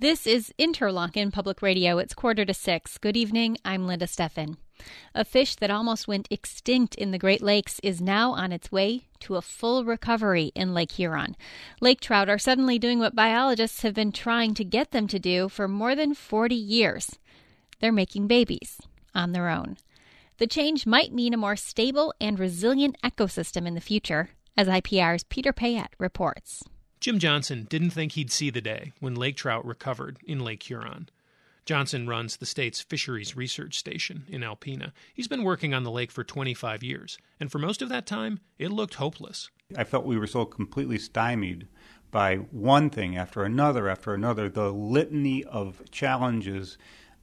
This is Interlochen Public Radio. It's 5:45. Good evening. I'm Linda Steffen. A fish that almost went extinct in the Great Lakes is now on its way to a full recovery in Lake Huron. Lake trout are suddenly doing what biologists have been trying to get them to do for more than 40 years. They're making babies on their own. The change might mean a more stable and resilient ecosystem in the future, as IPR's Peter Payette reports. Jim Johnson didn't think he'd see the day when lake trout recovered in Lake Huron. Johnson runs the state's fisheries research station in Alpena. He's been working on the lake for 25 years, and for most of that time, it looked hopeless. I felt we were so completely stymied by one thing after another, the litany of challenges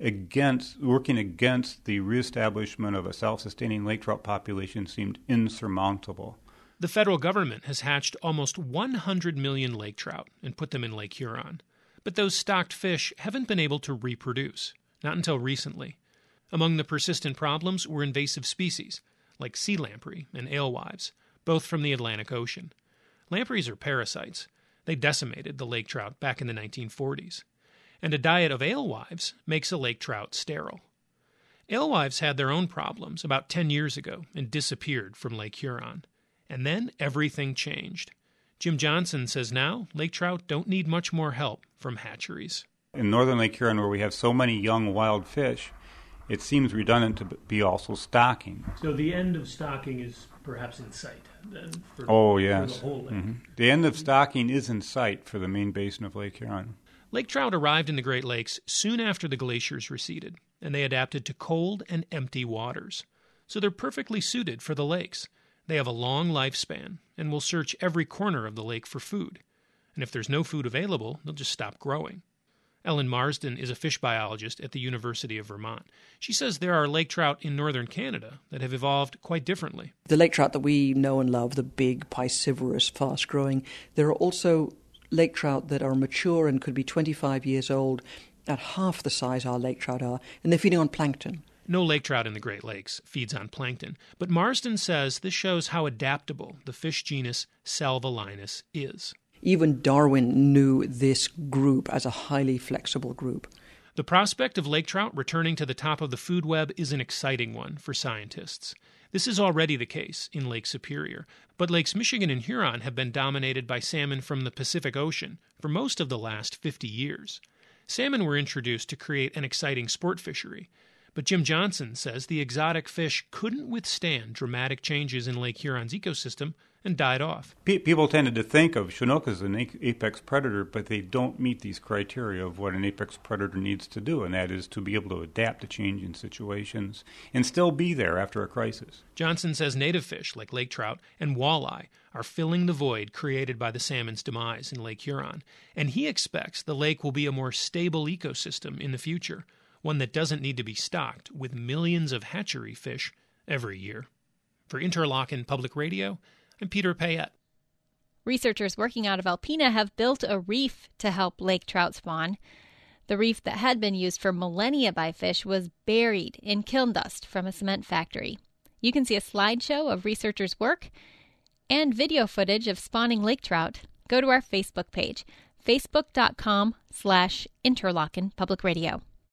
working against the reestablishment of a self-sustaining lake trout population seemed insurmountable. The federal government has hatched almost 100 million lake trout and put them in Lake Huron. But those stocked fish haven't been able to reproduce, not until recently. Among the persistent problems were invasive species, like sea lamprey and alewives, both from the Atlantic Ocean. Lampreys are parasites. They decimated the lake trout back in the 1940s. And a diet of alewives makes a lake trout sterile. Alewives had their own problems about 10 years ago and disappeared from Lake Huron. And then everything changed. Jim Johnson says now lake trout don't need much more help from hatcheries. In northern Lake Huron, where we have so many young wild fish, it seems redundant to be also stocking. So the end of stocking is perhaps in sight. Yes. For the whole lake. Mm-hmm. The end of stocking is in sight for the main basin of Lake Huron. Lake trout arrived in the Great Lakes soon after the glaciers receded, and they adapted to cold and empty waters. So they're perfectly suited for the lakes. They have a long lifespan and will search every corner of the lake for food. And if there's no food available, they'll just stop growing. Ellen Marsden is a fish biologist at the University of Vermont. She says there are lake trout in northern Canada that have evolved quite differently. The lake trout that we know and love, the big, piscivorous, fast-growing, there are also lake trout that are mature and could be 25 years old at half the size our lake trout are, and they're feeding on plankton. No lake trout in the Great Lakes feeds on plankton, but Marsden says this shows how adaptable the fish genus Salvelinus is. Even Darwin knew this group as a highly flexible group. The prospect of lake trout returning to the top of the food web is an exciting one for scientists. This is already the case in Lake Superior, but Lakes Michigan and Huron have been dominated by salmon from the Pacific Ocean for most of the last 50 years. Salmon were introduced to create an exciting sport fishery. But Jim Johnson says the exotic fish couldn't withstand dramatic changes in Lake Huron's ecosystem and died off. People tended to think of Chinook as an apex predator, but they don't meet these criteria of what an apex predator needs to do, and that is to be able to adapt to changing situations and still be there after a crisis. Johnson says native fish like lake trout and walleye are filling the void created by the salmon's demise in Lake Huron, and he expects the lake will be a more stable ecosystem in the future, one that doesn't need to be stocked with millions of hatchery fish every year. For Interlochen Public Radio, I'm Peter Payette. Researchers working out of Alpena have built a reef to help lake trout spawn. The reef that had been used for millennia by fish was buried in kiln dust from a cement factory. You can see a slideshow of researchers' work and video footage of spawning lake trout. Go to our Facebook page, facebook.com/Interlochen Public Radio.